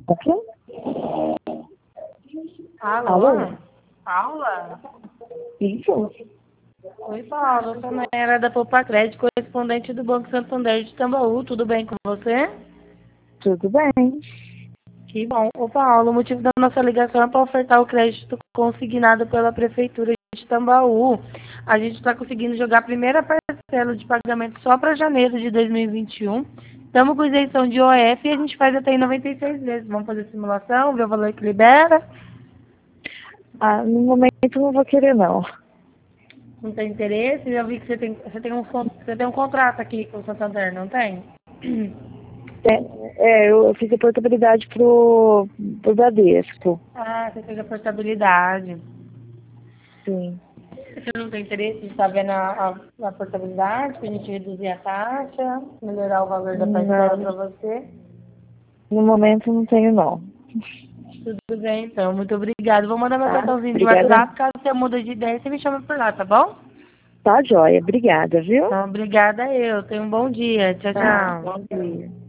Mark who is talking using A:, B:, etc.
A: Ok?
B: Alô?
A: Alô?
B: Paula?
A: Isso?
B: Oi, Paula. Eu sou a Nayara da Poupa Crédito, correspondente do Banco Santander de Tambaú. Tudo bem com você?
A: Tudo bem.
B: Que bom. Ô, Paula, o motivo da nossa ligação é para ofertar o crédito consignado pela Prefeitura de Tambaú. A gente está conseguindo jogar a primeira parcela de pagamento só para janeiro de 2021. Estamos com isenção de OF e a gente faz até em 96 vezes. Vamos fazer simulação, ver o valor que libera.
A: No momento não vou querer, não.
B: Não tem interesse? Eu vi que você tem um contrato aqui com o Santander, não tem?
A: Eu fiz a portabilidade pro Bradesco.
B: Ah, você fez a portabilidade.
A: Sim.
B: Você não tem interesse de estar vendo a portabilidade, para a gente reduzir a taxa, melhorar o valor da parcela para
A: Não,
B: você?
A: no momento não tenho, não.
B: Tudo bem, então. Muito obrigada. Vou mandar meu
A: Tá?
B: cartãozinho de
A: Obrigada.
B: WhatsApp. Caso você mude de ideia, você me chama por lá, tá bom?
A: Tá, joia. Obrigada, viu?
B: Então, obrigada eu. Tenha um bom dia. Tchau,
A: Tá,
B: tchau.
A: bom dia.